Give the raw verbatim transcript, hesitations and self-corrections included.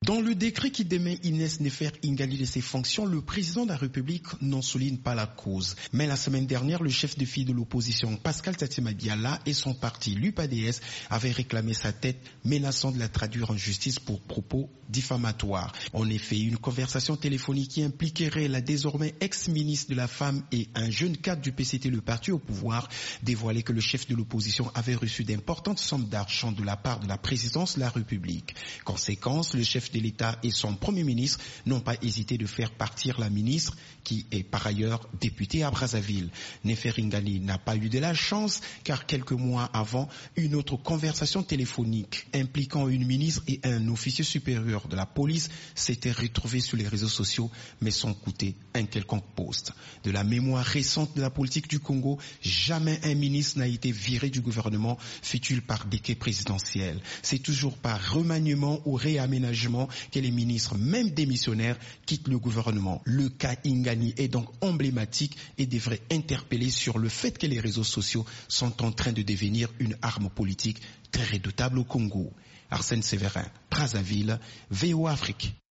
Dans le décret qui démet Inès Nefer Ngali de ses fonctions, le président de la République n'en souligne pas la cause. Mais la semaine dernière, le chef de file de l'opposition, Pascal Tatima Biala, et son parti, l'U P A D S, avaient réclamé sa tête, menaçant de la traduire en justice pour propos diffamatoires. En effet, une conversation téléphonique qui impliquerait la désormais ex-ministre de la Femme et un jeune cadre du P C T, le parti au pouvoir, dévoilait que le chef de l'opposition avait reçu d'importantes sommes d'argent de la part de la présidence de la République. Conséquence, le chef de l'État et son Premier ministre n'ont pas hésité de faire partir la ministre, qui est par ailleurs députée à Brazzaville. Nefer Ngali n'a pas eu de la chance, car quelques mois avant, une autre conversation téléphonique impliquant une ministre et un officier supérieur de la police s'était retrouvée sur les réseaux sociaux, mais sans coûter un quelconque poste. De la mémoire récente de la politique du Congo, jamais un ministre n'a été viré du gouvernement, fût-il par décret présidentiel. C'est toujours par remaniement ou réaménagement que les ministres, même démissionnaires, quittent le gouvernement. Le cas Ingani est donc emblématique et devrait interpeller sur le fait que les réseaux sociaux sont en train de devenir une arme politique très redoutable au Congo. Arsène Séverin, Brazzaville, V O Afrique.